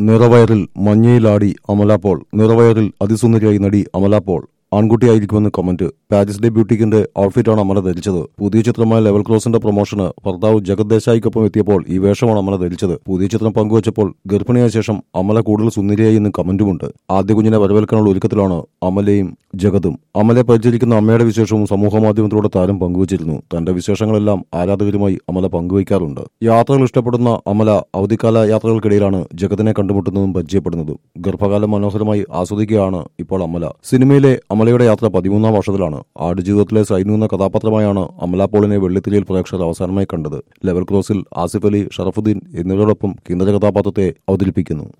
നിറവയറിൽ മഞ്ഞയിലാടി അമല പോൾ. നിറവയറിൽ അതിസുന്ദരിയായി നടി അമല പോൾ ആൺകുട്ടിയായിരിക്കുമെന്ന് കമന്റ്. പാരീസ് ഡേ ബ്യൂട്ടിക്കിന്റെ ഔട്ട്ഫിറ്റാണ് അമല ധരിച്ചത്. പുതിയ ചിത്രമായ ലെവൽ ക്രോസിന്റെ പ്രൊമോഷന് ഭർത്താവ് ജഗത് ദേശായിക്കൊപ്പം എത്തിയപ്പോൾ ഈ വേഷമാണ് അമല ധരിച്ചത്. പുതിയ ചിത്രം പങ്കുവച്ചപ്പോൾ ഗർഭിണിയായ ശേഷം അമല കൂടുതൽ സുന്ദരിയായി എന്ന് കമന്റുമുണ്ട്. ആദ്യ കുഞ്ഞിനെ വരവേൽക്കാനുള്ള ഒരുക്കത്തിലാണ് അമലയും ജഗതും. അമലയെ പരിചരിക്കുന്ന അമ്മയുടെ വിശേഷവും സമൂഹമാധ്യമത്തിലൂടെ താരം പങ്കുവച്ചിരുന്നു. തന്റെ വിശേഷങ്ങളെല്ലാം ആരാധകരുമായി അമല പങ്കുവയ്ക്കാറുണ്ട്. യാത്രകൾ ഇഷ്ടപ്പെടുന്ന അമല അവധിക്കാല യാത്രകൾക്കിടയിലാണ് ജഗതിനെ കണ്ടുമുട്ടുന്നതും പരിചയപ്പെടുന്നതും. ഗർഭകാലം മനോഹരമായി ആസ്വദിക്കുകയാണ് ഇപ്പോൾ അമല. സിനിമയിലെ അമലയുടെ യാത്ര 13ാം വർഷത്തിലാണ്. ആടുജീവിതത്തിലെ സൈനു എന്ന കഥാപാത്രമായാണ് അമല പോളിനെ വെള്ളിത്തിരയിൽ പ്രേക്ഷകർ അവസാനമായി കണ്ടത്. ലെവൽ ക്രോസിൽ ആസിഫ് അലി, ഷറഫുദ്ദീൻ എന്നിവരോടൊപ്പം കേന്ദ്ര കഥാപാത്രത്തെ അവതരിപ്പിക്കുന്നു.